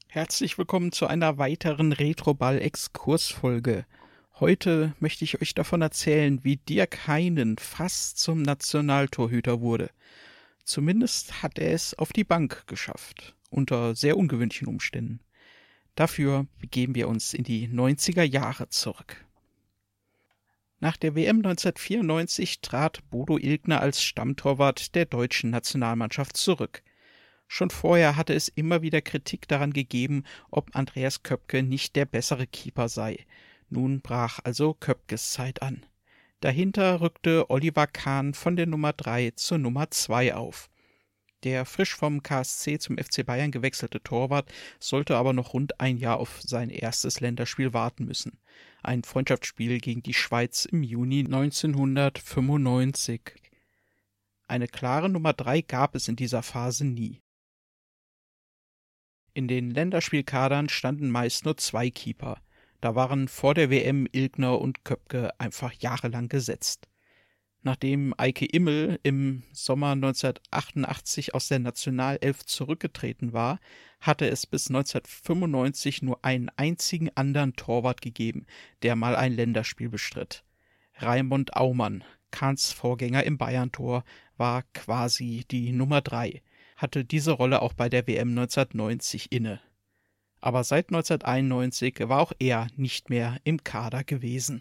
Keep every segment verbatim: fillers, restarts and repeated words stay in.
Herzlich willkommen zu einer weiteren Retroball-Exkursfolge. Heute möchte ich euch davon erzählen, wie Dirk Heinen fast zum Nationaltorhüter wurde. Zumindest hat er es auf die Bank geschafft, unter sehr ungewöhnlichen Umständen. Dafür begeben wir uns in die neunziger Jahre zurück. Nach der W M neunzehnhundertvierundneunzig trat Bodo Illgner als Stammtorwart der deutschen Nationalmannschaft zurück. Schon vorher hatte es immer wieder Kritik daran gegeben, ob Andreas Köpke nicht der bessere Keeper sei. Nun brach also Köpkes Zeit an. Dahinter rückte Oliver Kahn von der Nummer drei zur Nummer zwei auf. Der frisch vom K S C zum F C Bayern gewechselte Torwart sollte aber noch rund ein Jahr auf sein erstes Länderspiel warten müssen. Ein Freundschaftsspiel gegen die Schweiz im Juni neunzehnhundertfünfundneunzig. Eine klare Nummer drei gab es in dieser Phase nie. In den Länderspielkadern standen meist nur zwei Keeper. Da waren vor der W M Illgner und Köpke einfach jahrelang gesetzt. Nachdem Eike Immel im Sommer neunzehnhundertachtundachtzig aus der Nationalelf zurückgetreten war, hatte es bis neunzehnhundertfünfundneunzig nur einen einzigen anderen Torwart gegeben, der mal ein Länderspiel bestritt. Raimund Aumann, Kahns Vorgänger im Bayern-Tor, war quasi die Nummer drei, hatte diese Rolle auch bei der W M neunzehnhundertneunzig inne. Aber seit neunzehnhunderteinundneunzig war auch er nicht mehr im Kader gewesen.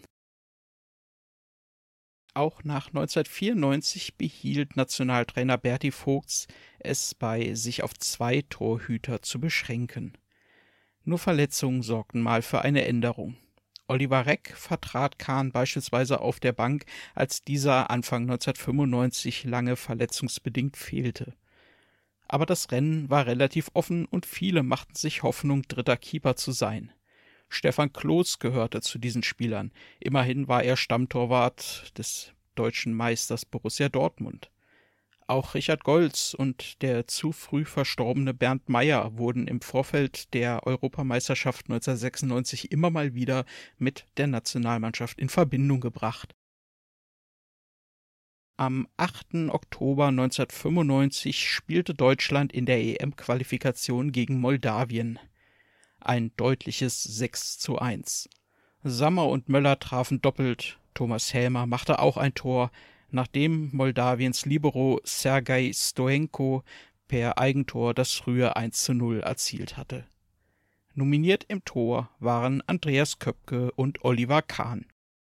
Auch nach neunzehnhundertvierundneunzig behielt Nationaltrainer Berti Vogts es bei, sich auf zwei Torhüter zu beschränken. Nur Verletzungen sorgten mal für eine Änderung. Oliver Reck vertrat Kahn beispielsweise auf der Bank, als dieser Anfang neunzehnhundertfünfundneunzig lange verletzungsbedingt fehlte. Aber das Rennen war relativ offen und viele machten sich Hoffnung, dritter Keeper zu sein. Stefan Kloß gehörte zu diesen Spielern. Immerhin war er Stammtorwart des deutschen Meisters Borussia Dortmund. Auch Richard Goltz und der zu früh verstorbene Bernd Meyer wurden im Vorfeld der Europameisterschaft neunzehnhundertsechsundneunzig immer mal wieder mit der Nationalmannschaft in Verbindung gebracht. Am achten Oktober neunzehnhundertfünfundneunzig spielte Deutschland in der E M-Qualifikation gegen Moldawien. Ein deutliches sechs zu eins. Sammer und Möller trafen doppelt, Thomas Helmer machte auch ein Tor, nachdem Moldawiens Libero Sergei Stoenko per Eigentor das frühe eins zu null erzielt hatte. Nominiert im Tor waren Andreas Köpke und Oliver Kahn.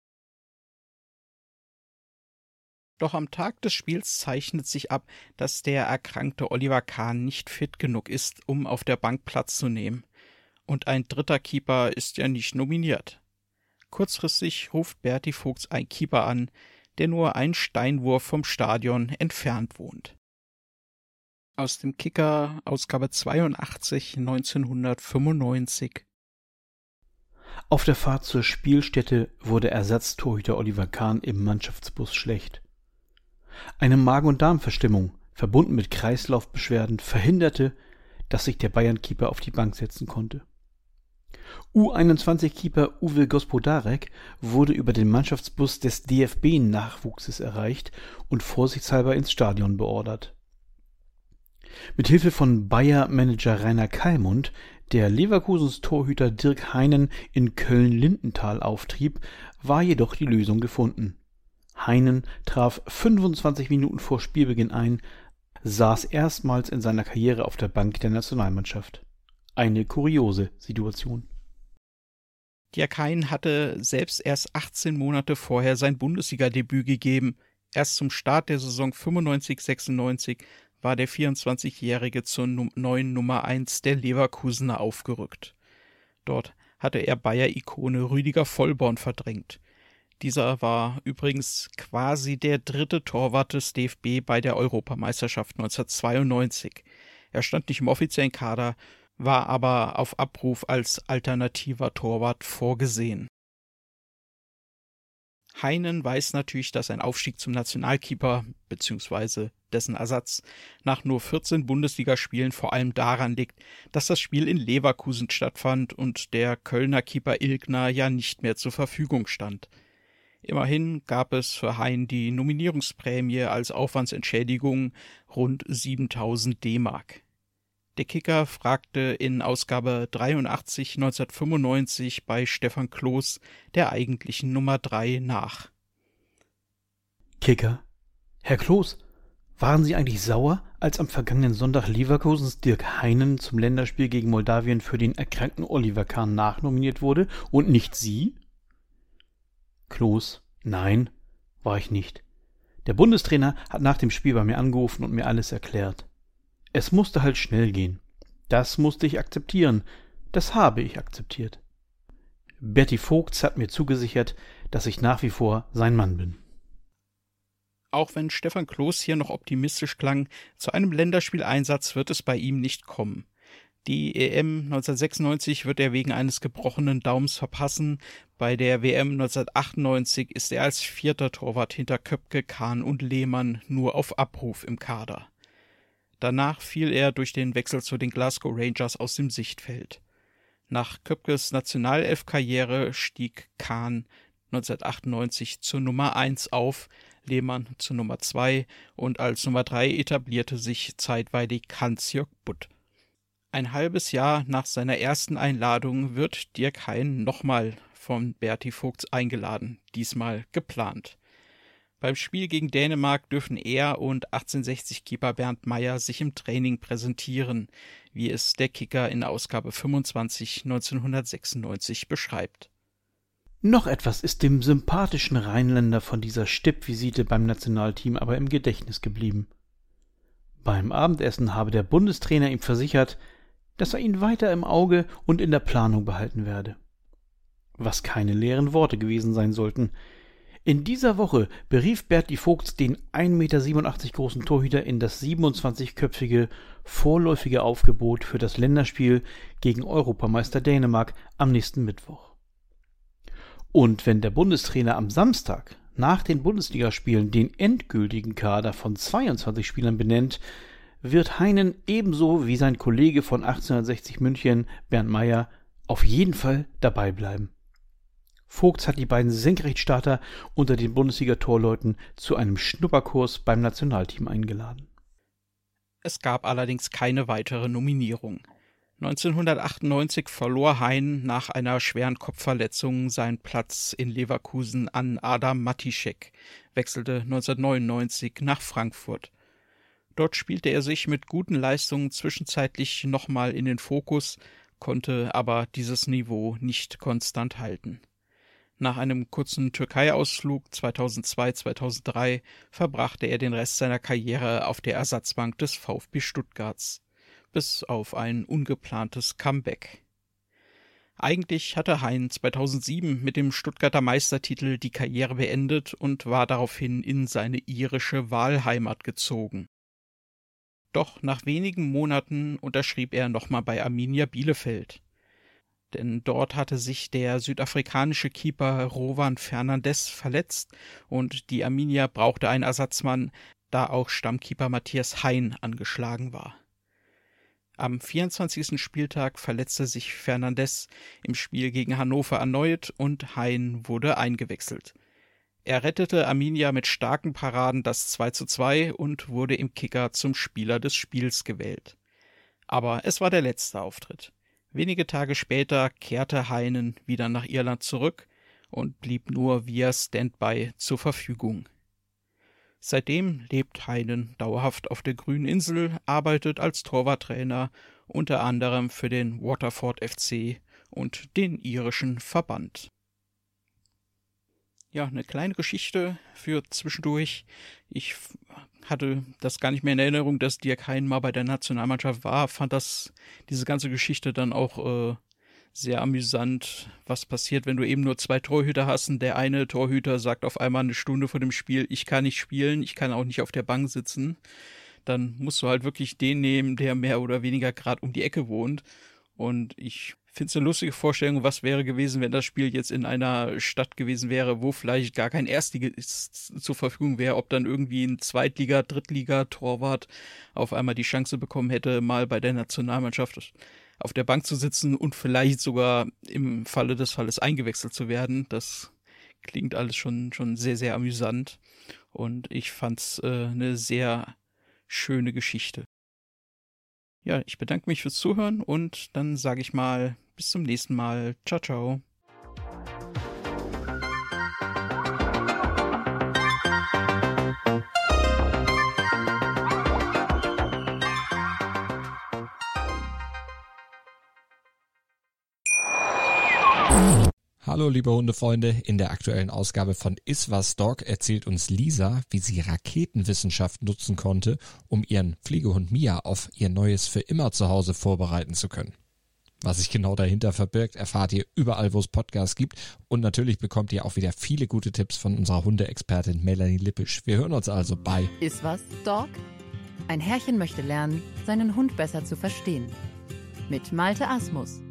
Doch am Tag des Spiels zeichnet sich ab, dass der erkrankte Oliver Kahn nicht fit genug ist, um auf der Bank Platz zu nehmen. Und ein dritter Keeper ist ja nicht nominiert. Kurzfristig ruft Berti Vogts einen Keeper an, der nur einen Steinwurf vom Stadion entfernt wohnt. Aus dem Kicker, Ausgabe zweiundachtzig, neunzehnhundertfünfundneunzig. Auf der Fahrt zur Spielstätte wurde Ersatztorhüter Oliver Kahn im Mannschaftsbus schlecht. Eine Magen- und Darmverstimmung, verbunden mit Kreislaufbeschwerden, verhinderte, dass sich der Bayern-Keeper auf die Bank setzen konnte. U einundzwanzig-Keeper Uwe Gospodarek wurde über den Mannschaftsbus des D F B-Nachwuchses erreicht und vorsichtshalber ins Stadion beordert. Mit Hilfe von Bayer-Manager Rainer Kallmund, der Leverkusens Torhüter Dirk Heinen in Köln-Lindenthal auftrieb, war jedoch die Lösung gefunden. Heinen traf fünfundzwanzig Minuten vor Spielbeginn ein, saß erstmals in seiner Karriere auf der Bank der Nationalmannschaft. Eine kuriose Situation. Dirk Heinen hatte selbst erst achtzehn Monate vorher sein Bundesliga-Debüt gegeben. Erst zum Start der Saison fünfundneunzig sechsundneunzig war der vierundzwanzigjährige zur neuen Nummer eins der Leverkusener aufgerückt. Dort hatte er Bayer-Ikone Rüdiger Vollborn verdrängt. Dieser war übrigens quasi der dritte Torwart des D F B bei der Europameisterschaft neunzehnhundertzweiundneunzig. Er stand nicht im offiziellen Kader, war aber auf Abruf als alternativer Torwart vorgesehen. Heinen weiß natürlich, dass ein Aufstieg zum Nationalkeeper bzw. dessen Ersatz nach nur vierzehn Bundesligaspielen vor allem daran liegt, dass das Spiel in Leverkusen stattfand und der Kölner Keeper Illgner ja nicht mehr zur Verfügung stand. Immerhin gab es für Heinen die Nominierungsprämie als Aufwandsentschädigung rund siebentausend D-Mark. Der Kicker fragte in Ausgabe dreiundachtzig neunzehnhundertfünfundneunzig bei Stefan Kloß, der eigentlichen Nummer drei, nach. Kicker: Herr Kloß, waren Sie eigentlich sauer, als am vergangenen Sonntag Leverkusens Dirk Heinen zum Länderspiel gegen Moldawien für den erkrankten Oliver Kahn nachnominiert wurde und nicht Sie? Kloß: Nein, war ich nicht. Der Bundestrainer hat nach dem Spiel bei mir angerufen und mir alles erklärt. Es musste halt schnell gehen. Das musste ich akzeptieren. Das habe ich akzeptiert. Berti Vogts hat mir zugesichert, dass ich nach wie vor sein Mann bin. Auch wenn Stefan Kloß hier noch optimistisch klang, zu einem Länderspieleinsatz wird es bei ihm nicht kommen. Die E M neunzehnhundertsechsundneunzig wird er wegen eines gebrochenen Daumens verpassen. Bei der W M neunzehnhundertachtundneunzig ist er als vierter Torwart hinter Köpke, Kahn und Lehmann nur auf Abruf im Kader. Danach fiel er durch den Wechsel zu den Glasgow Rangers aus dem Sichtfeld. Nach Köpkes Nationalelf-Karriere stieg Kahn neunzehnhundertachtundneunzig zur Nummer eins auf, Lehmann zur Nummer zwei und als Nummer drei etablierte sich zeitweilig Hans-Jörg Butt. Ein halbes Jahr nach seiner ersten Einladung wird Dirk Hein nochmal von Berti Vogts eingeladen, diesmal geplant. Beim Spiel gegen Dänemark dürfen er und achtzehnhundertsechzig-Keeper Bernd Meyer sich im Training präsentieren, wie es der Kicker in Ausgabe fünfundzwanzig neunzehnhundertsechsundneunzig beschreibt. Noch etwas ist dem sympathischen Rheinländer von dieser Stippvisite beim Nationalteam aber im Gedächtnis geblieben. Beim Abendessen habe der Bundestrainer ihm versichert, dass er ihn weiter im Auge und in der Planung behalten werde. Was keine leeren Worte gewesen sein sollten. In dieser Woche berief Berti Vogts den ein Meter siebenundachtzig großen Torhüter in das siebenundzwanzigköpfige vorläufige Aufgebot für das Länderspiel gegen Europameister Dänemark am nächsten Mittwoch. Und wenn der Bundestrainer am Samstag nach den Bundesligaspielen den endgültigen Kader von zweiundzwanzig Spielern benennt, wird Heinen ebenso wie sein Kollege von achtzehnhundertsechzig München, Bernd Meyer, auf jeden Fall dabei bleiben. Vogts hat die beiden Senkrechtstarter unter den Bundesliga-Torleuten zu einem Schnupperkurs beim Nationalteam eingeladen. Es gab allerdings keine weitere Nominierung. neunzehnhundertachtundneunzig verlor Hein nach einer schweren Kopfverletzung seinen Platz in Leverkusen an Adam Matišek, wechselte neunzehnhundertneunundneunzig nach Frankfurt. Dort spielte er sich mit guten Leistungen zwischenzeitlich nochmal in den Fokus, konnte aber dieses Niveau nicht konstant halten. Nach einem kurzen Türkei-Ausflug zweitausendzwei zweitausenddrei verbrachte er den Rest seiner Karriere auf der Ersatzbank des VfB Stuttgarts, bis auf ein ungeplantes Comeback. Eigentlich hatte Hein zweitausendsieben mit dem Stuttgarter Meistertitel die Karriere beendet und war daraufhin in seine irische Wahlheimat gezogen. Doch nach wenigen Monaten unterschrieb er nochmal bei Arminia Bielefeld. Denn dort hatte sich der südafrikanische Keeper Rowan Fernandes verletzt und die Arminia brauchte einen Ersatzmann, da auch Stammkeeper Matthias Hein angeschlagen war. Am vierundzwanzigsten Spieltag verletzte sich Fernandes im Spiel gegen Hannover erneut und Hein wurde eingewechselt. Er rettete Arminia mit starken Paraden das zwei zu zwei und wurde im Kicker zum Spieler des Spiels gewählt. Aber es war der letzte Auftritt. Wenige Tage später kehrte Heinen wieder nach Irland zurück und blieb nur via Standby zur Verfügung. Seitdem lebt Heinen dauerhaft auf der grünen Insel, arbeitet als Torwarttrainer unter anderem für den Waterford F C und den irischen Verband. Ja, eine kleine Geschichte für zwischendurch. Ich hatte das gar nicht mehr in Erinnerung, dass Dirk Hein mal bei der Nationalmannschaft war, fand das, diese ganze Geschichte dann auch äh, sehr amüsant, was passiert, wenn du eben nur zwei Torhüter hast und der eine Torhüter sagt auf einmal eine Stunde vor dem Spiel, ich kann nicht spielen, ich kann auch nicht auf der Bank sitzen. Dann musst du halt wirklich den nehmen, der mehr oder weniger gerade um die Ecke wohnt. Und ich finde es eine lustige Vorstellung, was wäre gewesen, wenn das Spiel jetzt in einer Stadt gewesen wäre, wo vielleicht gar kein Erstligist zur Verfügung wäre, ob dann irgendwie ein Zweitliga-, Drittliga-Torwart auf einmal die Chance bekommen hätte, mal bei der Nationalmannschaft auf der Bank zu sitzen und vielleicht sogar im Falle des Falles eingewechselt zu werden. Das klingt alles schon, schon sehr, sehr amüsant. Und ich fand es äh, eine sehr schöne Geschichte. Ja, ich bedanke mich fürs Zuhören und dann sage ich mal bis zum nächsten Mal. Ciao, ciao. Hallo liebe Hundefreunde, in der aktuellen Ausgabe von Iswas Dog erzählt uns Lisa, wie sie Raketenwissenschaft nutzen konnte, um ihren Pflegehund Mia auf ihr neues für immer Zuhause vorbereiten zu können. Was sich genau dahinter verbirgt, erfahrt ihr überall, wo es Podcasts gibt, und natürlich bekommt ihr auch wieder viele gute Tipps von unserer Hundeexpertin Melanie Lippisch. Wir hören uns also bei Iswas Dog? Ein Herrchen möchte lernen, seinen Hund besser zu verstehen. Mit Malte Asmus.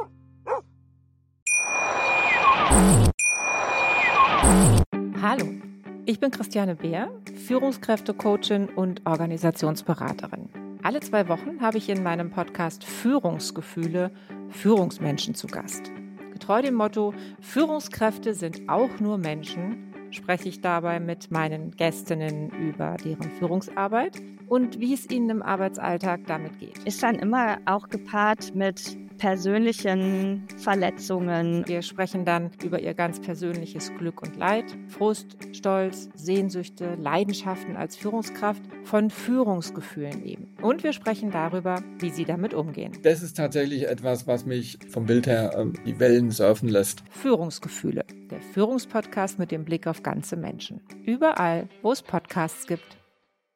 Hallo, ich bin Christiane Beer, Führungskräftecoachin und Organisationsberaterin. Alle zwei Wochen habe ich in meinem Podcast Führungsgefühle Führungsmenschen zu Gast. Getreu dem Motto, Führungskräfte sind auch nur Menschen, spreche ich dabei mit meinen Gästinnen über deren Führungsarbeit und wie es ihnen im Arbeitsalltag damit geht. Ist dann immer auch gepaart mit persönlichen Verletzungen. Wir sprechen dann über ihr ganz persönliches Glück und Leid, Frust, Stolz, Sehnsüchte, Leidenschaften als Führungskraft, von Führungsgefühlen eben. Und wir sprechen darüber, wie sie damit umgehen. Das ist tatsächlich etwas, was mich vom Bild her äh, die Wellen surfen lässt. Führungsgefühle, der Führungspodcast mit dem Blick auf ganze Menschen. Überall, wo es Podcasts gibt.